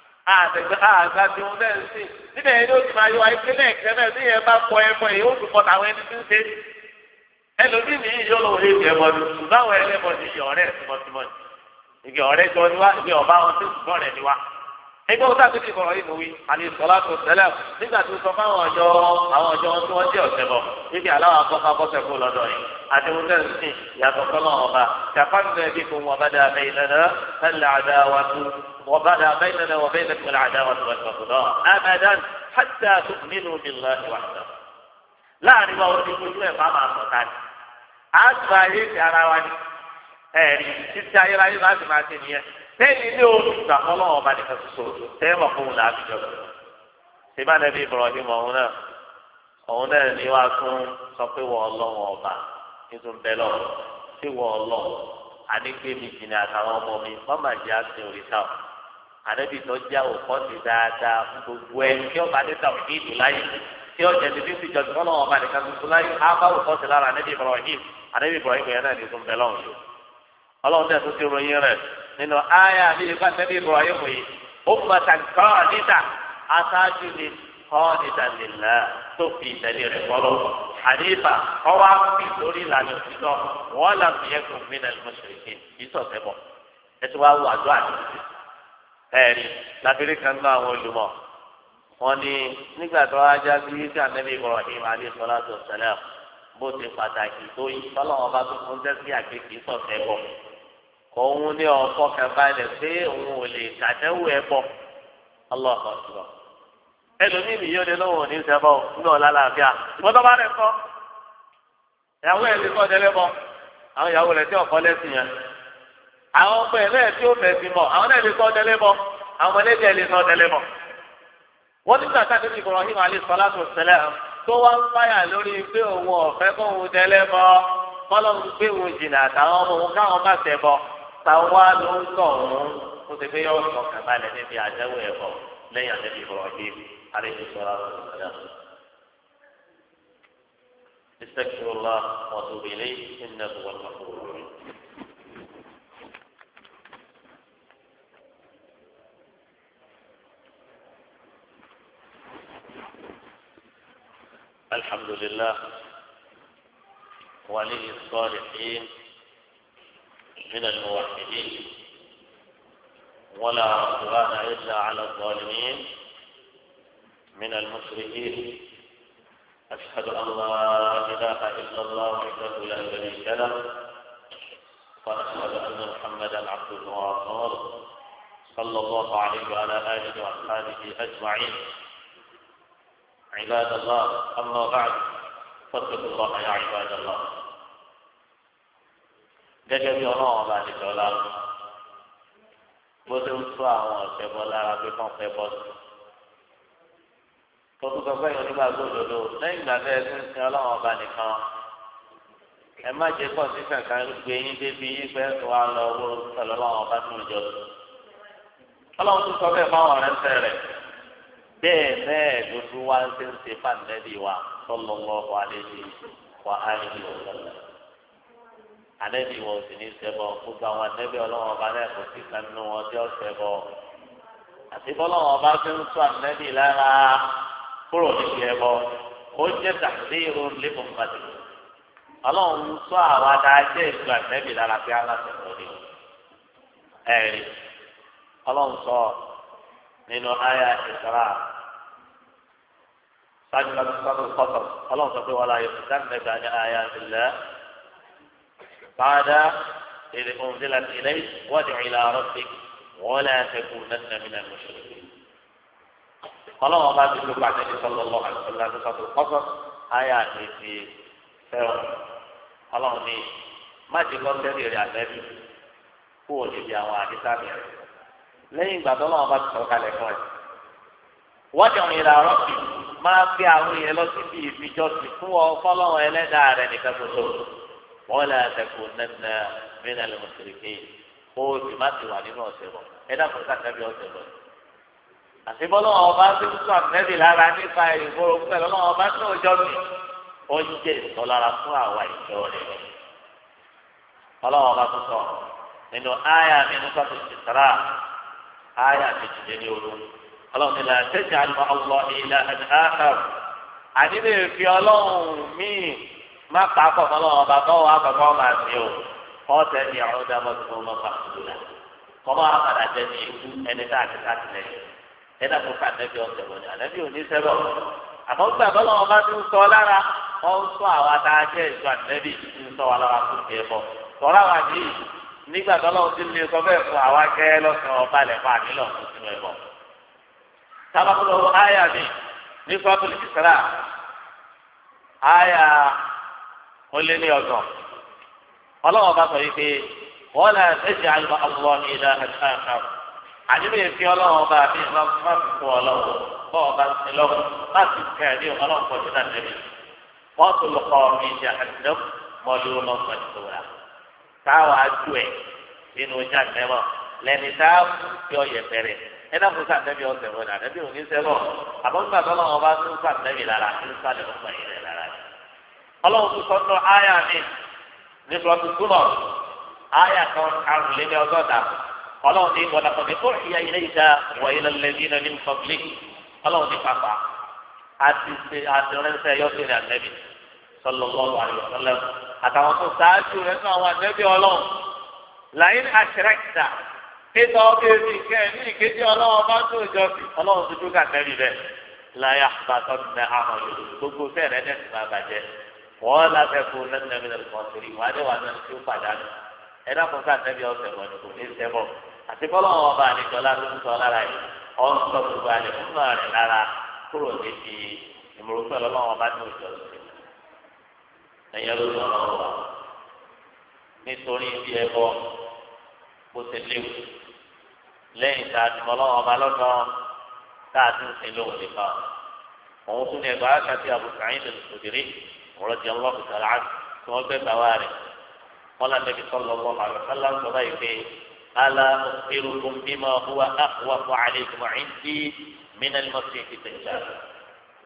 [SPEAKER 1] àgbàtì wọn tẹ̀ ń sìn níbẹ̀ yẹn ló ti máa yọ àìpínlẹ̀ kẹ́mẹ́ bí yẹn bá kọ ẹmọ yìí ó fi kọ́ tàwọn ẹni tí ń ṣe ẹlòmíì ní ìyọ́ lọ́wọ́ lè jẹ́ ẹmọ ni ṣùgbọ́n àwọn ẹlẹ́mọ ni ìyọ̀ ọ̀rẹ́ tímọ́tímọ́ ìgbà ọ̀rẹ́ jọ ni wá ìgbà ọba wọn tó ṣùgbọ́n rẹ̀ ni wá ẹgbẹ́ wọn sábẹ́ ìbọn ọ̀rọ̀ ìmọ̀wé àti ìsọ̀láṣọ tẹ́lẹ̀ nígbà tó sọ fáwọn ọjọ́ tí wọ́n jẹ́ ọ̀sẹ̀ bọ̀ níbi aláwọ̀ akọ́kọ́ akọ́sẹ̀ kó lọ́dọ̀ yìí àti wọn tẹ̀ sí ìyàtọ̀ kọ́nà ọba jàpáǹdẹ̀ bí kò wọ́n bá dà bẹ́ẹ̀ lẹ́nà tẹ́lẹ̀ àdáwà tó wọ́n bá dà bẹ́ẹ̀ lẹ́nà wọ́n bẹ́ẹ̀ lẹ́nà àdáwà tó wọ́n tó abadan hatta tu'minu billahi wahda láàrin wa orí ojú ẹ̀ bá máa sọ̀ káàdì àgbà yé ti ara wa ni ẹ̀rí títí ayérayé láti máa ṣe nìyẹn sẹ́yìn ilé olùgbà ọlọ́wọ́ ọba nìkan ṣoṣo sẹ́yìn mọ̀ fún un làá fi jọba ṣèbá nàbí Ibrahim ọ̀hún náà ni wàá tún sọ pé wọ́n ọlọ́wọ́ ọba nítorí bẹ́ẹ̀ lọ sí wọ́n ọlọ́wọ́ àdégbèmí jìnnà àtàwọn ọmọ mi mọ́mà jẹ́ àti òrìṣà ọ̀ àdébí tó jẹ́ òkọ́ ti dáadáa fún gbogbo ẹni tí ọba dé tàwọn ní ìlú láyé tí ọjà ti fi jọ sí ọlọ́wọ́ ọba nìkan ṣoṣo láyé á bá òkọ́ ti lára àdébí Ibrahim yẹn náà ní tó ń bẹ lọ́wọ́ yìí ọlọ́run tẹ̀ tó ti ròyìn rẹ̀ nínú àyà àbíyí ká àdébí Ibrahim yìí ó bàtà kọ́ níta aṣáájú ni kọ́ níta lèlá tó fi ìtẹ̀lé rẹ̀ fọlọ́ àdébà ọwọ́ àfi lórí ìlànà òtítọ́ wọ́n là ń yẹ kó mí náà lọ́sọ̀rọ̀ ìsọ̀tẹ̀ bọ̀ ẹ ti wá wọ àdó àdébí ẹ̀rí lábẹ́rẹ́ kan náà àwọn olùmọ̀ wọn ni nígbà tó wá já sí sí àdébí Ibrahim alayhi salatu wassalam bó ti pàtàkì tó yí tọ́lọ́wọ́n bá tó fún jẹ́sí àkékèé sọ̀tẹ̀ bọ̀ òun ní ọ̀pọ̀ kẹfà rẹ̀ pé òun ò lè kàdéwò ẹ̀ bọ̀ ọlọ́ọ̀kọ̀ ṣùgbọ́n ẹlòmíì nìyí ó lé lọ́wọ́ ní sẹ́bọ̀ ní ọ̀la làbíà ìwọ́n tó bá rẹ̀ kọ́ ìyàwó ẹ̀ lè kọ́ tẹ́lẹ̀ bọ̀ àwọn ìyàwó rẹ̀ tí ọ̀kọ́ lẹ́sìn yẹn àwọn ọmọ ẹ̀ náà tí ó fẹ̀sìn bọ̀ àwọn náà lè kọ́ tẹ́lẹ̀ bọ̀ àwọn ẹlẹ́dẹ̀ lè kọ́ tẹ́lẹ̀ bọ̀ wọ́n ti gbà káàdé Ibrahim alayhi salatu wassalam tó wá ń fáyà lórí pé òun ọ̀fẹ́ kó òun tẹ́lẹ̀ bọ̀ kọ́lọ́ ń gbé òun jìnnà àtàwọn ọmọ òun káwọn má tẹ̀ bọ̀ táwa ló ń tọ̀ ọ̀hún kó ti gbé yọ̀ ọ̀sán kàbálẹ̀ níbi àjẹwò ẹ̀bọ̀ lẹ́yìn àdébí Ibrahim alayhi salatu wassalam. استغفر الله واتوب اليه انه هو الغفور الرحيم. الحمد لله ولي الصالحين من الموحدين ولا عدوان إلا على الظالمين من المشركين. أشهد أن لا إله إلا الله وحده لا شريك له وأشهد أن محمدا عبده ورسوله صلى الله عليه وعلى آله وأصحابه أجمعين. عباد الله أما بعد فاتقوا الله يا عباد الله. gẹ́gẹ́ bí ọlọ́run ọba àdìsọ́ lára bó ṣe ń tó àwọn ọ̀sẹ̀ bọ́ lára pé kàn fẹ́ bọ́ sí. tó tún sọ pé èèyàn nígbà gbòdòdó lẹ́yìn ìgbà bẹ́ẹ̀ tí ń sin ọlọ́run ọba nìkan ẹ má jẹ́ pọ̀ sí kankan gbé yín débi yín pé tó wá lọ owó pẹ̀lú ọlọ́run ọba tó ń jọ sí. ọlọ́run tún sọ bẹ́ẹ̀ fáwọn ọ̀rẹ́ ń rẹ̀ bẹ́ẹ̀ bẹ́ẹ̀ ló tún wá ń ṣe fàǹdẹ́bì wa sallallahu alaihi wa alihi wa sallam. Ànábì wọn ò sì ní ṣẹbọ gbogbo àwọn ànábì ọlọ́wọ́n ọba náà kò sí kan nínú wọn tí ó ṣẹbọ àti bọ́lọ́wọ́n ọba fi ń sọ ànábì lára kúrò níbi ẹbọ ó jẹ́ tàbíìrún lẹ́kùn pàtó ọlọ́run ń sọ àwọn adájẹ́ ìlú ànábì lára pé aláṣẹ̀kọ̀ ni ẹ̀rí ọlọ́run sọ nínú àyà Isra sáájú láti sọ́dún kọ́tọ̀ ọlọ́run sọ pé wọ́n láyé fúdán mẹ́ta ní àyà ìlẹ̀. بعد إذ أنزلت إليك وادع إلى ربك ولا تكونن من المشركين. قال الله بعد النبي صلى الله عليه وسلم في سورة القصص آيات في سورة الله ني ما تقول تدري على النبي هو اللي جاوا كتابه لين بعد الله بعد سورة القصص وادع إلى ربك ما في أول يلوسي في جوسي هو فلان ولا دار نكتبه ولا تكونن من المشركين ó sì má ti wà nínú ọ̀sẹ̀ bọ̀ ẹ dákun ká nẹ́bí ọ̀sẹ̀ bọ̀ àti bọ́lá ọba tó ń sọ ànẹ́bí lára nípa ìgboro pẹ̀lú ọlọ́wọ́ ọba tó ń jọ mi ó ń jẹ́ ìtọ́lára fún àwa ìjọ rẹ̀ ọlọ́wọ́ ọba tó sọ nínú áyà nínú sọ́tò ìsirà áyà méjìléní olú ọlọ́wọ́ nílẹ̀ àtẹ́jà àlùmọ́ ọlọ́ ilẹ̀ àdìhàkà àdìlẹ̀ fi ọlọ́run míì má pa pọ̀ mọ́ lọ́wọ́ ọba tó wà kọ́kọ́ máa fi o ọ̀tẹ̀ ní àwọn ọ̀dà mọ́tò mọ́ fàkùlà kọ́mọ́ àpàdà jẹ́ ní ikú ẹni tá a ti ká tilẹ̀ ẹ̀dá kó ká ànẹ́bí ọ̀sẹ̀ wọ̀nyí ànẹ́bí ò ní sẹ́bọ̀ àmọ́ gbà bọ́ lọ́wọ́ bá ti ń sọ lára wọ́n ń sọ àwọn adájẹ́ ìjọ ànẹ́bí ń sọ wa lára kó tiẹ̀ bọ̀ sọ̀rọ̀ àwọn àdé nígbà tó lọ́wọ́ ti lè sọ bẹ́ẹ̀ fún àwa kẹ́ lọ́sàn ọba lẹ̀ fún ànílọ̀ tó ti rẹ̀ bọ̀. sábàkúlọ̀ áyà mi ní sọ́kùlù ìsirà áyà ó lé ní ọgbọ̀n ọlọ́wọ́ bá sọ yìí pé wọ́n lè ṣèṣe àlùbọ̀ ọlọ́ ní ilẹ̀ ẹ̀ka àdébí èéfín ọlọ́wọ́ bá mi má fi fún ọlọ́wọ́ bọ́ ọba ń sin lọ́wọ́ má fi kẹ́ẹ̀dé ọlọ́wọ́ pọ̀ jùlọ nẹ́bí wọ́n tún lọ kọ́ mi ìjà àdìdọ́ mọ́lú lọ́sọ̀ ìṣòwò táwọn ajú ẹ̀ nínú ìjà nẹ́mọ̀ lẹ́ni táwọn fi ọyẹ bẹ̀rẹ̀ ẹ̀dá fún sànẹ́bí ọ̀sẹ̀ wọn àdébí òní sẹ́lọ̀ àbọ̀ngbà tọ́lọ́wọ́ bá tún sànẹ́bí lára ń sálẹ̀ ọ̀pọ̀ ìrẹ̀ lára ọlọ́wọ́ tún sọ́nù áyà mi nígbà tó túnọ̀ áyà kan àrùnléní ọgọ́ta ọlọ́run ní wọ́n ní kó ìyá ilé ìjà wọ ilé lẹ́bí náà ní pọ́blík ọlọ́run ní pàpà àti rẹ́nsẹ́ yọ́sìn ní ànẹ́bí sallallahu alaihi wasallam àtàwọn tó sáájú rẹ̀ nínú àwọn ànẹ́bí ọlọ́run làyín àṣírẹ́kìtà pété ọ̀bẹ̀rẹ̀ kẹ́ ní ìkejì ọlọ́run bá tó jọ sí ọlọ́run tó dúkà ànẹ́bí rẹ̀ láyà àbátọ́ ní àwọn gbogbo fẹ́rẹ̀ ẹ̀dẹ́sì máa bàjẹ́ wọ́n lábẹ́ fún lẹ́nìí lẹ́kọ̀ọ́sìrì wọ́n adé wà náà tí ó pàdánù ẹ̀dá kan ká nẹ́bí ọ̀sẹ̀ wọn ni kò ní sẹ́bọ̀ àti bọ́lá wọn bá àlejò láti ń sọ lára yìí ọ̀ ń sọ gbogbo àlejò náà rẹ̀ lára kúrò níbi ìmọ̀lùpẹ̀ lọ́wọ́ bá ní òjò sí ẹ̀yẹ ló sọ lọ́wọ́ wa nítorí bí ẹbọ bó ṣe léwu lẹ́yìn tá a ti mọ lọ́wọ́ ọba lọ́dọ̀ tá a ti ń sin lóhùn nípa òun tún ní ẹgbàá kàtí Abu Sa'id al-Khudri رضي الله تعالى عنه وقال بوارث قال النبي صلى الله عليه وسلم صديقي ألا أخبركم بما هو أخوف عليكم عندي من المسيح الدجال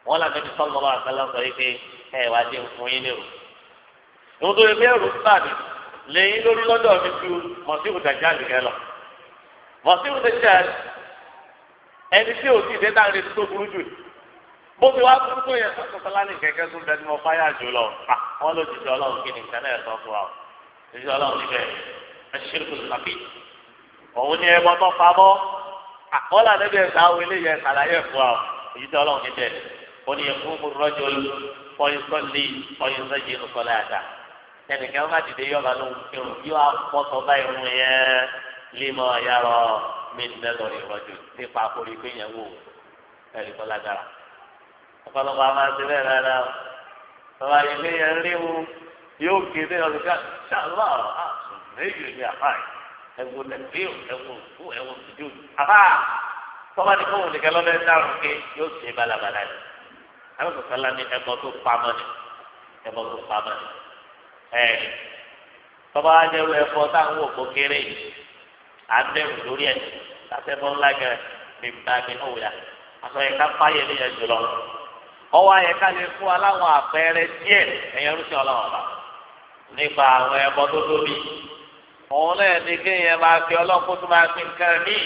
[SPEAKER 1] wọn là Nabi sallallahu alaihi wasallam sọ pé ẹ wá dé fún yín lérò ìwọ́n tó yẹ bí ẹrù sáàdì lẹ́yìn lórí lọ́dọ̀ mi ju Masihu Dajjal kẹ lọ Masihu Dajjal ẹni tí ò sì dé dáhùn tó burú jù bó ti wá burú tó yẹ sọ́kọ̀tàlá ní kẹ̀kẹ́ tó bẹ́ẹ̀ ni mo fáyà jù lọ wọn ló ti di Ọlọ́run kí ni nǹkan náà sọ fún wa o ti di Ọlọ́run níbẹ̀ ẹ ṣe kó sàbí òun ní ẹbọ tó pamọ́ àkọọ́lá níbi ẹ̀ka àwọn eléyẹ ṣàlàyé fún wa èyí tí Ọlọ́run níbẹ̀ ó ní ẹkún mú rọ́jò ọyìnsọ́lì ọyìnsọ́jì ìrùsọ̀lá àdá ẹnìkan bá dìde yọba ló ń kírun yóò àpọ̀tọ̀ báyìí mú yẹn límọ̀ yàrá mílíọ̀nù ìrọ̀jò nípa àkórí pé yẹn wò ẹ̀rí kọ́ lágbára ọ̀pọ̀lọpọ̀ àwọn àti bẹ́ẹ̀ rárá bàbá yìí pé yẹn rí mu yóò kéde ọ̀sẹ̀ ká ṣàlọ́ àṣùmẹ́yì ní àfáà ẹ̀wọ̀n lẹ́gbẹ̀ẹ́ ẹ̀wọ̀n fún ẹ̀wọ̀n fìdí àfáà tọ́ba ní fóun nìkan lọ́dọ̀ ẹ̀ dárò pé yóò ṣe balabala ni àwọn sọ̀tàlá ní ẹ̀bọ tó pamọ́ ni ẹ̀bọ tó pamọ́ ni ẹ̀ tọ́ba ajẹ́rú ẹ̀fọ́ táwọn òkú kéré àbẹ̀rù lórí ẹ̀ látẹ̀bọ̀ ńlá gẹ̀ ní báàgì òwúyà àtọ̀ ẹ̀ka fáyẹ̀ ní ẹ̀ jùlọ ọwọ́ ayẹ̀ká lè fún aláwọn àpẹẹrẹ díẹ̀ ẹ̀yẹ rúṣẹ́ ọlọ́wọ́ ọba nípa àwọn ẹ̀bọ tó tóbi òun náà ní kéèyàn máa fi ọlọ́kùn tó máa fi nǹkan míì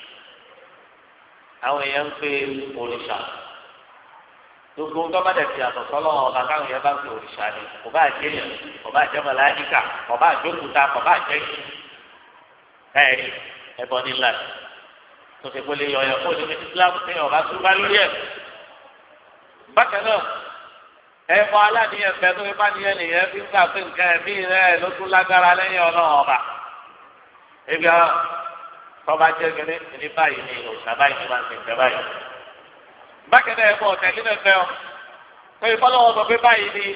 [SPEAKER 1] àwọn èèyàn ń pe òrìṣà gbogbo ń tọ́ba dẹ̀ fi àtọ̀tọ̀ lọ́wọ́ ọba káwọn èèyàn bá ń pe òrìṣà ni kò bá jẹ́ yẹn kò bá jẹ́ màláíkà kò bá jókòó kò bá jẹ́ yìí ẹ̀rí ẹ̀bọ nílá tó ṣe kólé yọ ọ̀yọ́ kó ní Islam ní ọ̀gá tó bá lórí ẹ̀. bákan náà ẹ̀fọ́ aládìyẹn fẹ́ tó bá níyẹn nìyẹn fi ń gbà pé nǹkan ẹ̀mí rẹ̀ ló tún lágbára lẹ́yìn ọlọ́run ọba. ebi tọ́ba jẹ́ gẹ́gẹ́ ní báyìí ní òṣà báyìí ní máa ń sèǹtẹ̀ báyìí. bákan náà ẹ̀fọ́ ọ̀tẹ̀ nínú ẹ̀fẹ́ ọ pé ìfọlọ́wọ́ sọ pé báyìí ní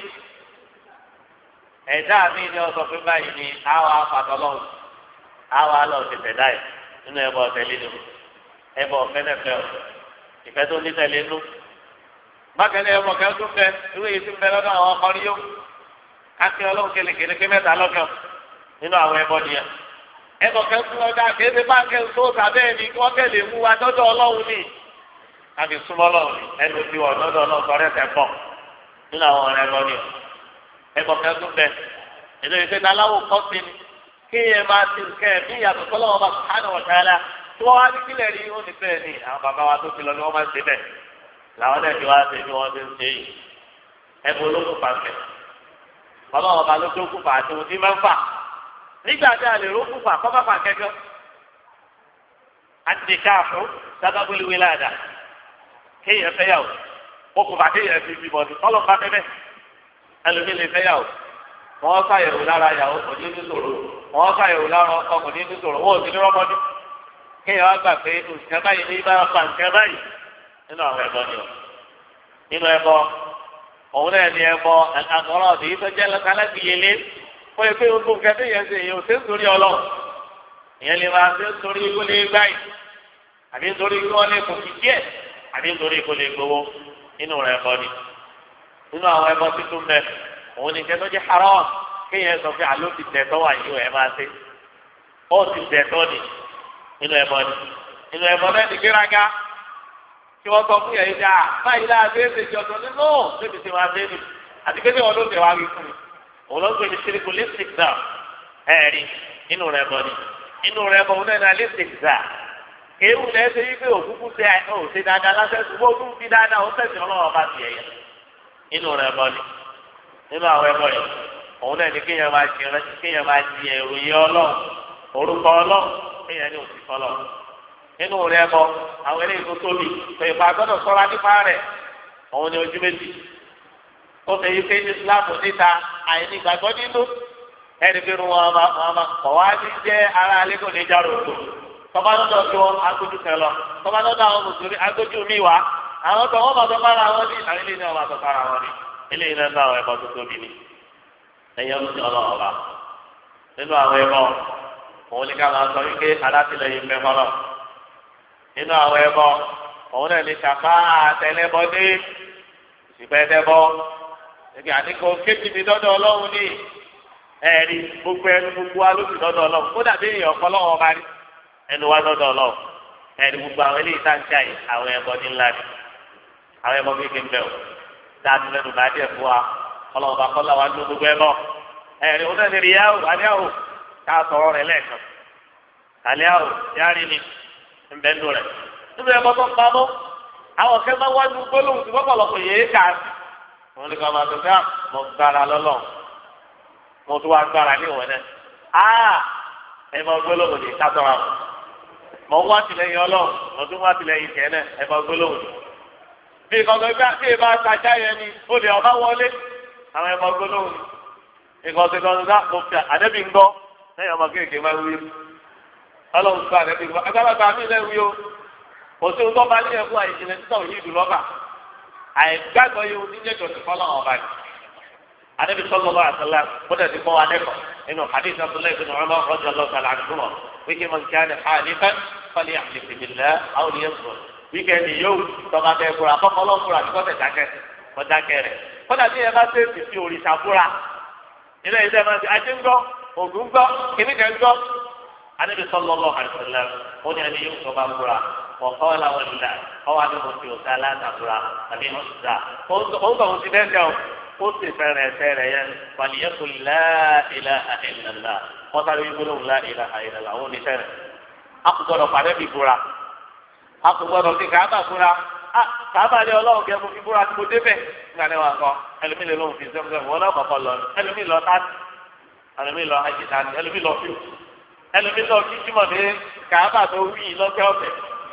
[SPEAKER 1] ẹ̀dá mi ni ọ sọ pé báyìí ní àwọn afàtọ́lọ́wọ́ àwọn alọ́ ti tẹ̀dá yìí nínú ẹ̀bọ̀ ọ̀tẹ̀lẹ̀ nínú ẹ̀bọ̀ ọ̀fẹ́nẹ̀fẹ́ ọ̀ ìfẹ́ tó ní tẹ̀lé nú. bákẹ́lẹ́ ẹ̀bọ̀ kẹ́ tó fẹ́ irú èyí tí ń bẹ lọ́dọ̀ àwọn ọkọ̀rin yó káfí ọlọ́run kélékèlé pé mẹ́ta lọ́kàn nínú àwọn ẹ̀bọ̀ nìyẹn. ẹ̀bọ̀ kẹ́ tó lọ́dọ̀ àkéde báńkẹ́ tó tàbẹ́ ni wọ́n kẹ́lẹ̀ mú wa dọ́dọ̀ ọlọ́run ní káfí súnmọ́ ọlọ́run ẹnu tí wọ́n dọ́dọ̀ ọlọ́run tọrẹ́ tẹ̀ pọ̀ nínú àwọn ọ̀rẹ́ ẹ̀bọ̀ nìyẹn. ẹ̀bọ̀ kẹ́ tó fẹ́ èdè ìfẹ́ taláwò kọ́ sí ni kéèyàn máa ti kẹ́ ẹ̀ bí ìyàtọ̀ sọ́lọ́wọ́ bá subhanahu wa ta'ala tí wọ́n wá ní kílẹ̀ rí ó ní bẹ́ẹ̀ ni àwọn bàbá wa tó ti lọ ni wọ́n máa ń ṣe bẹ́ẹ̀ làwọn náà ti wá ṣe bí wọ́n ti ń ṣe yìí ẹ̀bùn olókùn pàṣẹ bàbá wọn bá ló tó kùfà àti ohun tí máa ń fà nígbà tí a lè ró kùfà kọ́ bá fà kẹ́kọ́ àti káàfó sábàbólú wíláàdà kéèyàn fẹ́yàwó okùnfà kéèyàn fi bímọ ní tọ́lọ́ bá fẹ́ bẹ́ẹ̀ ẹlòmíì lè fẹ́yàwó wọ́n ṣàyẹ̀wò lára ìyàwó kò ní ní sòrò wọ́n ṣàyẹ̀wò lára ọkọ kò ní ní sòrò wọ́n ò sí ní rọ́mọdé kéèyàn wá gbà pé òṣìṣẹ́ báyìí ní bá pa nǹkan báyìí nínú àwọn ẹbọ ni o nínú ẹbọ òun náà ní ẹbọ àgọ́rọ̀ ọ̀dì tó jẹ́ lọ́kàlẹ́gbìyẹlé fún ẹgbẹ́ gbogbo nǹkan tó yẹn ṣe èyàn ò sí nítorí ọlọ́run ìyẹn lè máa ṣe nítorí ikú lè gbáyìí àbí nítorí ikú wọn lè kò kì díẹ̀ àbí nítorí ikú lè gbowó nínú rẹ̀ ẹbọ ni nínú àwọn ẹbọ tuntun bẹ́ẹ̀ òun ní kẹ́tọ́ jẹ́ haram kéèyàn sọ pé àló ti tẹ̀tọ́ wà yìí ẹ̀ máa ṣe ó ti tẹ̀tọ́ ni nínú ẹ̀bọ ni nínú ẹ̀bọ náà ní kíráká tí wọ́n sọ fún yẹn yìí dáa báyìí dáa bẹ́ẹ̀ ṣe jọ̀dọ̀ nínú bébí ti máa bẹ́ẹ̀ ni àti pé wọn ló tẹ̀ wá wí fún mi òun ló ń gbé ní síríkù lipstick náà ẹ̀rí nínú rẹ̀ bọ̀ ni nínú rẹ̀ bọ̀ òun náà lipstick náà ewu náà ṣe yí pé òkúkú ṣe dáadáa lásẹ̀ ṣùgbọ́n ó tún fi dáadáa ó tẹ̀sí ọlọ́wọ́ bá ti ẹ̀yẹ nínú rẹ̀ bọ̀ ni nínú àwọn ẹbọ yìí òun náà ní kéèyàn máa ṣe rántí kéèyàn máa di ìròyìn ọlọ́run orúkọ ọlọ́run kéèyàn ní òsì fọlọ́ nínú rẹ̀ ẹbọ àwọn eléyìí tó tóbi pé ìfà gbọ́dọ̀ ṣọ́ra nípa rẹ̀ òun ní ojú méjì ó ṣe yí pé ní Islam níta àìní ìgbàgbọ́ nínú ẹni pé wọn máa kọ̀ wá ní jẹ́ ara alẹ́ kò ní járó òkú tọ́ba lọ́dọ̀ tí wọ́n agbójú kan lọ tọ́ba lọ́dọ̀ àwọn mùsùlùmí agbójú mi wá àwọn tó wọ́n bá tọ́ bára wọn ní àwọn ilé náà bá tọ́ bára wọn ní eléyìí náà ní àwọn ẹbọ tó tóbi ni ẹyẹ ń sọ Ọlọ́run ọba nínú àwọn ẹbọ òun ní ká máa sọ wípé alátìlẹ́yìn fẹ́ fọlọ nínú àwọn ẹbọ òun náà ní sàpá àtẹlẹbọdé ìsìpẹdẹbọ ẹgbẹ àdínkù kéjì mi dọdọ Ọlọ́run ní ẹẹrí gbogbo ẹnu gbogbo wa ló sì dọdọ Ọlọ́run kó dàbí èèyàn ọkọ lọ́wọ́ ọba rí ẹnu wa dọdọ Ọlọ́run ẹẹrí gbogbo àwọn eléyìí tá ń jà yìí àwọn ẹbọ ní ńlá ni àwọn ẹbọ kékeré ń bẹ o dáàbò lẹ́nu bá díẹ̀ fún wa ọlọ́ọ̀bá kọ́lá wa ní gbogbo ẹbọ ẹ̀rí ó náà ní rí yáwó àníyàwó ká sọ̀rọ̀ rẹ̀ lẹ́ẹ̀kan àníyàwó yáàrí ni ń bẹ́ nù rẹ̀ níbi ẹbọ tó pamọ́ àwọn kẹ́ máa wá ní gbólóhùn tí wọ́pọ̀lọpọ̀ yéé kà á sí wọn ní ká máa tó ká mọ gbára lọ́lọ́ mo tún wá gbára ní ìwọ̀n náà ẹ máa gbólóhùn ní kátọ́ra mọ wá tìlẹ́yìn ọlọ́run mo tún wá tìlẹ́yìn tẹ̀ náà ẹ máa gbólóhùn bí ìkọ̀tọ̀ gbá tí ìbá tajà yẹn ni ó lè ọba wọlé àwọn ẹ máa gbólóhùn ìkọ̀tọ̀ gbá mo fi àdébí ń gbọ́ lẹ́yìn ọmọ kéèké máa wí ọlọ́run gbọ́ àdébí ń gbọ́ agbábàgbà mi lẹ́ wí o kò sí ohun tó bá ní ẹ̀kú àìjìnlẹ̀ títà òyìn ìlú lọ́ba àìgbàgbọ́ yìí oníjẹ́jọ́ ti fọ́lọ́ ọba ni. Ànábì sallallahu alaihi wasallam kódà ti kọ́ wa lẹ́kọ̀ọ́ nínú hadith Abdullahi bin Umar radiyallahu ta'ala anhuma wíkẹ́ man kana halifan falyahlif billah aw liyasmut wíkẹ́ ni yóò tọ́ka bẹ́ẹ̀ kúra kọ́kọ́ lọ́kùnrin àti kọ́tẹ̀ dákẹ́ rẹ̀ kódà tí ẹ bá ṣe ti fi òrìṣà kúra ilé iṣẹ́ máa ti ajé ń gbọ́ ògùn gbọ́ kìnnìkan gbọ́ Ànábì sallallahu alaihi wasallam ó ní ẹni yóò tọ́ bá kúra wọ́kọ́lá wọlé ọwọ́ àdúgbò tí o sá látàkùrà àbí ọ̀sùdà ó ń bọ̀ ti dẹ́jọ́ ó sì fẹ́rẹ̀ ẹsẹ̀ rẹ̀ yẹn wàlíyẹ́kù láìlà àìlàlá wọ́n sáré wípé lóhùn láìlà àìlàlá ó ní fẹ́rẹ̀ akùgbọ́dọ̀ pàdé bí búra akùgbọ́dọ̀ ti kàábà búra kàábà ní ọlọ́run kẹ́ fún fi búra tí mo débẹ̀ nígbà ní wàá kọ́ ẹlòmí lè lóhùn fi sẹ́fúnṣẹ́ wọn náà kọ́kọ́ lọ ẹlòmí lọ tààtì ẹlòmí lọ àjìtàní ẹlòmí lọ fíw ẹlòmí lọ kíkímọ̀ ní kàábà tó wí lọ́kẹ́ ọ̀fẹ́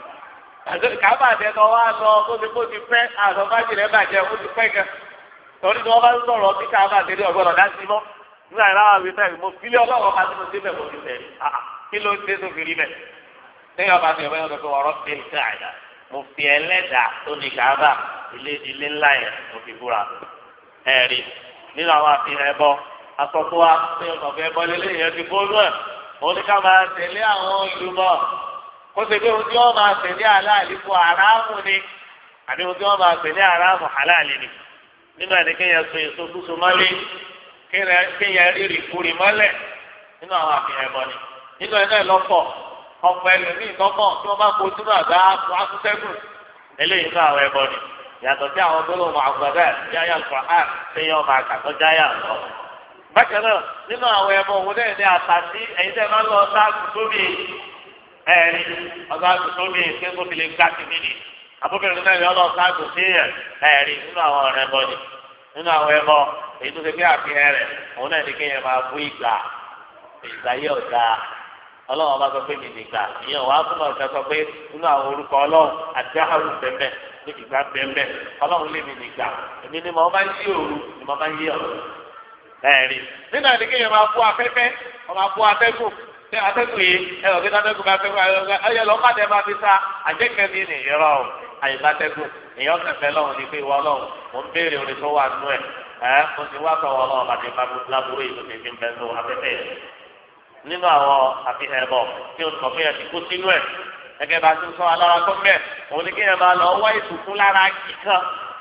[SPEAKER 1] kàbà àtẹnudọ wa lọ kó ti pẹ́ àtọ̀bájì rẹ̀ bàjẹ́ ó ti pẹ́ gan torí tí wọ́n bá ń sọ̀rọ̀ bí kàbà àtẹnudọ ọ̀gbọ́dọ̀ dá sí mọ́ nígbà yẹn láwọn àbí mo fílẹ̀ ọlọ́wọ́ máa ti mo débẹ̀ mo ti tẹ̀ kí ló dé tó fi rí bẹ̀ lẹ́yìn ọba àti ọba yẹn lọ́kọ̀ ọ̀rọ̀ fi ń ká àyà mo fi ẹlẹ́dà tó ní kàbà ilé ńlá yẹn mo fi búra ẹ̀rí nínú àwọn àfihàn ẹbọ asọ̀tún wa ní ọ̀gbẹ́ ẹbọ lélẹ́yìn yẹn ti bónú ẹ̀ mo ní ká máa tẹ̀lé àwọn ìlú mọ́ kó ṣe pé ohun tí wọ́n máa pè ní aláàlí fún aráàmù ni àbí ohun tí wọ́n máa pè ní aráàmù aláàlí ni nínú ẹni kéèyàn so èso kúso mọ́lé kéèyàn rírì kúrì mọ́lẹ̀ nínú àwọn àfihàn ẹ̀bọ ni nínú ẹ̀ náà lọ́pọ̀ ọ̀pọ̀ ẹlòmíì tọ́kọ̀ tí wọ́n bá kó sínú àgbá akúṣẹ́gùn eléyìí nínú àwọn ẹ̀bọ ni yàtọ̀ sí àwọn gbólóhùn àgbàdà jáyà fàá kéèyàn máa kàtọ́ jáyà lọ. bákan náà nínú àwọn ẹ̀bọ òun náà ní àtàtì ẹ̀yin tẹ́ máa ń lọ sáàkù sómi ẹ̀rí ọ̀gá àgùntàn mi ṣé kó fi lè gbá tìmí ni àbúkẹ́rẹ́ náà yọ ọlọ́ọ̀ká àgùntàn yẹn ẹ̀rí nínú àwọn ọ̀rẹ́ ẹbọ ni nínú àwọn ẹbọ èyí tó ṣe pé àfihàn rẹ̀ òun náà ní kéèyàn máa bú ìgbà yẹ ọ̀gá ọlọ́run bá sọ pé mi nìgbà ìyẹn wàá fún ọ̀gá sọ pé nínú àwọn orúkọ ọlọ́run àti àrùn bẹ́ẹ̀ ní ìgbà bẹ́ẹ̀ ọlọ́run lé mi nìgbà èmi ni mo máa ń yí òru ni mo máa ń yí ọ̀rọ̀ ẹ̀rí nínú àti kéèyàn máa bú afẹ́fẹ́ ọ máa bú atẹ́gùn ṣé atẹ́gùn yìí ẹ lọ sí atẹ́gùn bá fẹ́ ẹyẹ lọ́kàdé máa fi sa àjẹkẹ́ni ní ìrọ̀ àyíká atẹ́gùn èèyàn kẹfẹ́ lọ́wọ́ ní pé ìwọ lọ́wọ́ mo ń béèrè orin tó wà nínú ẹ̀ mo ti wá sọ̀rọ̀ ọlọ́wọ́ àti lábúrò yìí tó ti fi ń bẹ nínú afẹ́fẹ́ yìí nínú àwọn àfihàn ẹ̀bọ̀ tí o sọ fún yẹn ti kó sínú ẹ̀ gẹ́gẹ́ bá ti sọ alára tó mẹ́ òun ni kéèyàn máa lọ wá ìsùnkún lára kíkan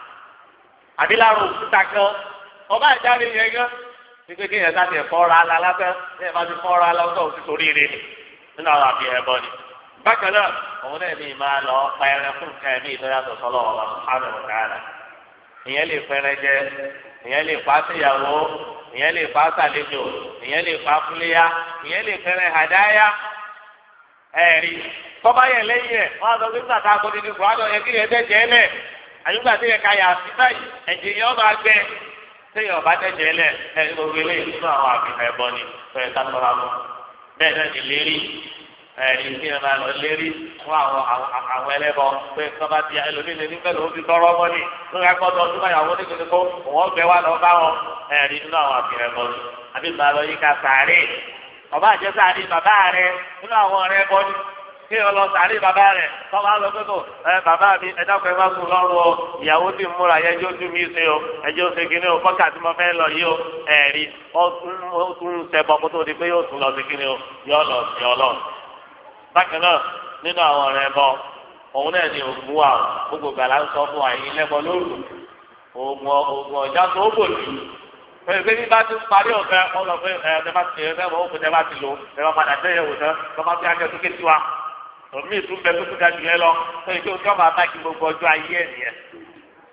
[SPEAKER 1] àbí lára òkúta kan ọba ìjáde yẹn gan wípé kéèyàn sáti ẹ̀fọ́ra ala lásán ní ẹ̀fọ́ ti fọ́ra ala ọ̀dọ́ òsì torí ire ni nínú àwọn àfihàn ẹ̀bọ̀ ni. bákan náà òun náà ní máa lọ pa ẹran fún nǹkan ẹ̀mí ìtọ́jàtọ̀ sọ́lọ́ ọ̀la sùhánù ọ̀gáàrà ìyẹn lè fẹ́rẹ́ jẹ ìyẹn lè pa síyàwó ìyẹn lè pa sàlejò ìyẹn lè pa fúléyà ìyẹn lè fẹ́rẹ́ hàdáyà ẹ̀rí tọ́ba yẹn lẹ́yìn ẹ̀ wọ́n á sọ pé nígbà tá a kọ́ nínú ìfọ̀rọ̀ yẹn kí yẹn tẹ̀jẹ̀ lẹ̀ àyùgbà tí yẹn ka yà sí báyìí ẹ̀jẹ̀ yẹn ọba gbẹ téèyàn bá tẹ̀jẹ̀ lẹ̀ ẹ̀ gbogbo eléyìí nínú àwọn àfihàn ẹ̀bọ ni fẹ́ẹ́ ká tọ́ra mọ́ bẹ́ẹ̀ náà ni lérí ẹ̀rí tí yẹn máa lọ lérí fún àwọn ẹlẹ́bọ pé tọ́ba ti ẹlòmíì lè ní pẹ̀lú òbí tọrọ ọmọ ni lórí akọ́tọ̀ ọdún báyàwó ní kíni kó wọ́n gbẹ wá lọ bá wọn ẹ̀rí nínú àwọn àfihàn ẹ̀bọ ni àbí màá lọ yíká sàárè ọba àjẹsàárè bàbá rẹ nínú àwọn ọ̀rẹ́ ẹ̀bọ ni kí ọ lọ sàárè bàbá rẹ tọ́ba lọ pé kò bàbá mi ẹ̀dàpọ̀ ẹ̀ má kú lọ́rùn o ìyàwó tí ń múra yẹn ẹjọ́ tún mí ṣe o ẹjọ́ ṣe kíní o kọ́kà tí mo fẹ́ lọ yìí o ẹ̀rí ó tún ń ṣẹbọ kó tó di pé yóò tún lọ sí kíní o yọ lọ sí ọlọ́run. bákan náà nínú àwọn ọ̀rẹ́ ẹbọ òun náà ni ògùn wa gbogbo gbàlá ń sọ fún wa yìí lẹ́bọ lóru ògùn ọ̀já tó ó bò lù pẹ̀lú pé bí bá ti parí ọ̀fẹ́ wọn lọ pé ẹ bá ti ẹ bọ́ òkú tẹ bá ti lò ẹ bá padà tẹ́yẹ̀ wò tán lọ́ba tí a jẹ́ tó ké tiwa òmíì tún bẹ tó tún ga jù yẹn lọ pé kí o tí wọ́n máa bá kí gbogbo ọjọ́ ayé ẹ̀ nìyẹn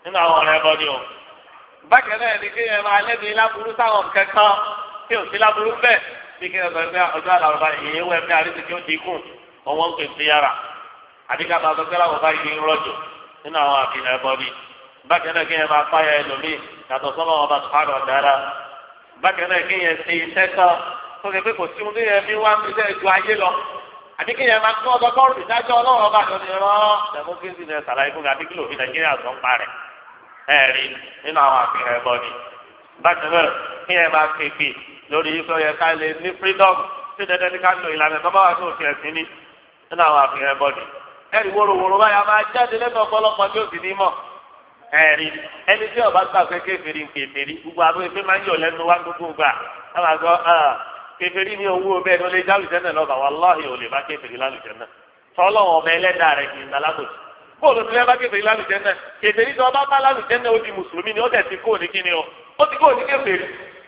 [SPEAKER 1] nínú àwọn ọ̀rẹ́ ẹbọ ni o. bákan náà ni kéèyàn máa lẹ́bi láburú sáwọn kẹ́kọ̀ọ́ tí ò sí láburú bẹ́ẹ̀ bí kéèyàn sọ pé ọjọ́ àlàrúbá ìyẹn wẹ̀ bí àrísí kí ó dínkù ọwọ́ ń pè sí yàrá àdìgá máa sọ pé láwọn bá yí ń rọ̀jò nínú àwọn àfihàn ẹbọ ni. bákan náà kéèyàn máa páyà ẹlòmíì yàtọ̀ sọ́nà ọba sùpàdé ọ̀dára. bákan náà kéèyàn ṣe iṣẹ́ kan tó ṣe pé kò sí ohun tó yẹ fi wá ń fi ṣe ju ayé lọ àbí kéèyàn máa tún ọdọ kọrù ìdájọ́ Ọlọ́run ọba àti ọdún democracy ní ẹsàlàyé fún mi àbí kí lòfin Nàìjíríà tó ń parẹ́ ẹẹrí nínú àwọn àfihàn ẹbọ ni. bákan náà kéèyàn máa kéèké lórí ikú yẹ ká lè ní freedom tí dandan ní ká lo ìlànà tó bá wà tó fi ẹ̀sìn ní nínú àwọn àfihàn ẹbọ ni. ẹ̀rí wóróworó báyà máa jáde lẹ́nu ọ̀pọ̀lọpọ̀ tí ó sì ní mọ̀ ẹ̀rí ẹni tí ọba gbà pé kéferì ń kéferì gbogbo àbúrò pé máa ń yọ lẹ́nu wá gbogbo gbà kèfèrí ní owó bẹ́ẹ̀ ni ó lè já lùjẹ́nà lọ́ba wàláhì ò lè bá kèfèrí lálùjẹ́nà tọ́lọ́wọ́n ọba ẹlẹ́dàá rẹ̀ kì í nalábòsí bóòlù tó lè bá kèfèrí lálùjẹ́nà kèfèrí tó ọba bá lálùjẹ́nà ó di mùsùlùmí ni ó dẹ̀ ti kó ní kíni o ó ti kó ní kèfèrí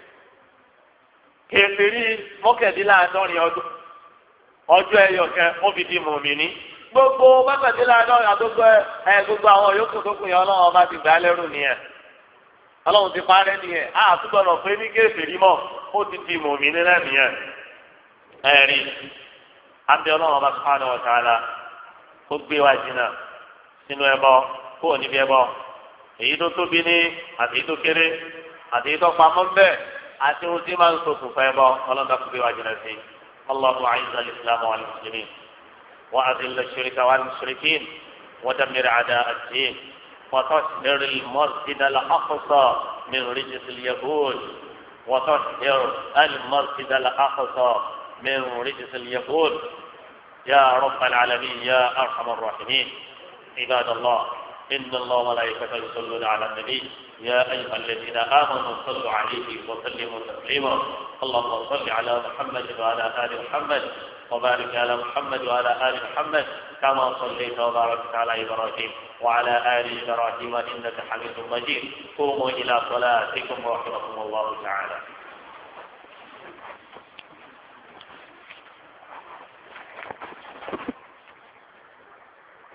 [SPEAKER 1] kèfèrí mọ́kàndínláàádọ́rin ọjọ́ ẹyọ kan ó fi di mùmíní gbogbo mọ́kàndínláàádọ́rin àdógbò gbogbo àwọn yòókù tó kù yẹn ọlọ́run ọba ti gbà lẹ́rù nìyẹn ọlọ́run ti parẹ́ nìyẹn àtúgbọ̀nà pé ní kèfèrí mọ́ ó ti di mùmíní náà nìyẹn ẹ̀rí àbí ọlọ́run ọba subhanahu wa ta'ala ó gbé wa jìnnà sínú ẹbọ kó o níbi ẹbọ èyí tó tóbi ní àti èyí tó kéré àti èyí tó pamọ́ bẹ́ẹ̀ àti ohun tí máa ń ṣokùnfà ẹbọ ọlọ́run tó gbé wa jìnnà sí Allahu a'izza al-islam wal muslimin wa adilla ash-shirka wal mushrikin wa dammir a'da' ad-din wa tahhir al-masjid al-aqsa min rijs al-yahud وتطهر المسجد الأقصى من رجس اليهود يا رب العالمين يا أرحم الراحمين عباد الله إن الله وملائكته يصلون على النبي يا أيها الذين آمنوا صلوا عليه وسلموا تسليما اللهم صل على محمد وعلى آل محمد وبارك على محمد وعلى آل محمد كما صليت وباركت على إبراهيم وعلى آل إبراهيم إنك حميد مجيد قوموا إلى صلاتكم ورحمكم الله تعالى.